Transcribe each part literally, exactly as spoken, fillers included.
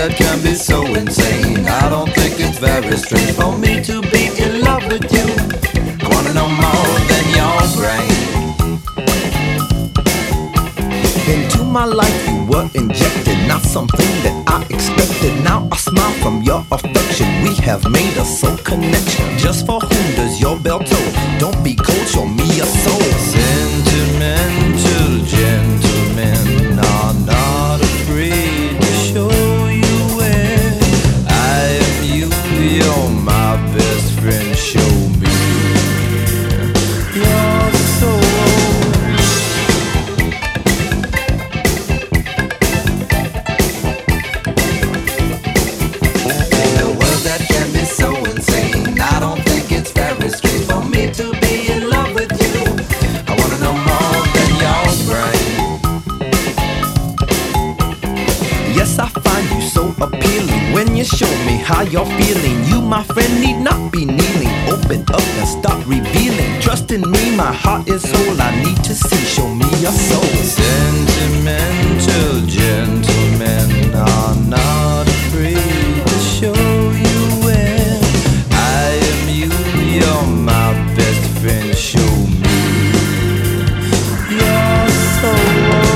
that can be so insane. I don't think it's very strange for me to be in love with you. I wanna know more than your brain. Into my life you were injected, not something that I expected. Now I smile from your affection. We have made a soul connection. Just for whom does your bell toll? Don't be cold, show me your soul. Sentimental gentlemen are not afraid to show you where I am you, you're my best friend. Show me your soul. In a world that can be so insane, I don't think it's very strange for me to be in love with you. I wanna know more than your brain. Yes, I find you so appealing when you show me how you're feeling. You, my friend, need not be kneeling. Open up and start revealing. Trust in me, my heart is whole. I need to see, show me your soul. Sentimental gentlemen are not afraid to show you where I am you, you're my best friend. Show me your soul.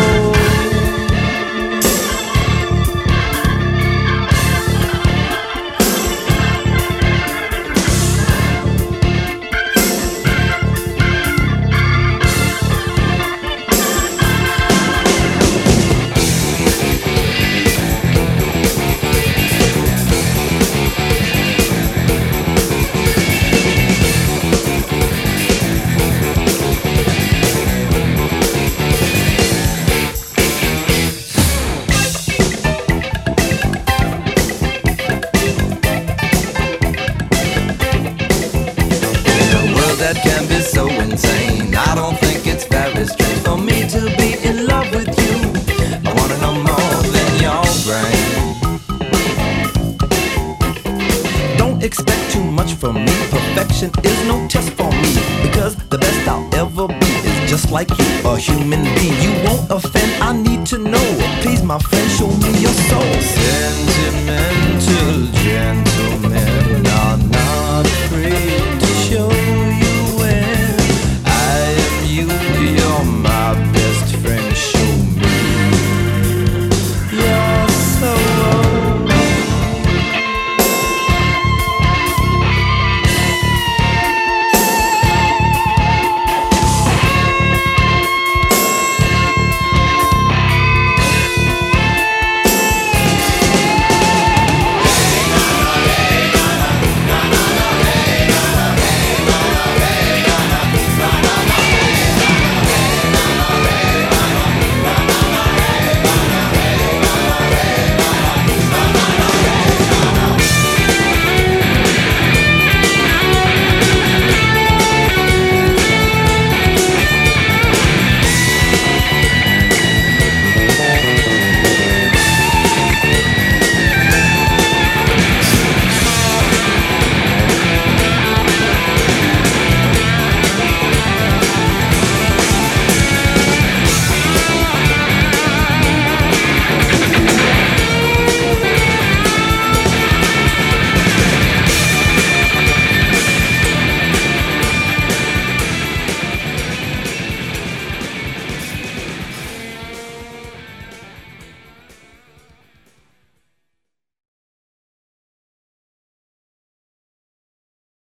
That can be so insane. I don't think it's very strange for me to be in love with you. I wanna know more than your brain. Don't expect too much from me. Perfection is no test for me, because the best I'll ever be is just like you, a human being. You won't offend, I need to know. Please, my friend, show me your soul. Sentimental gentlemen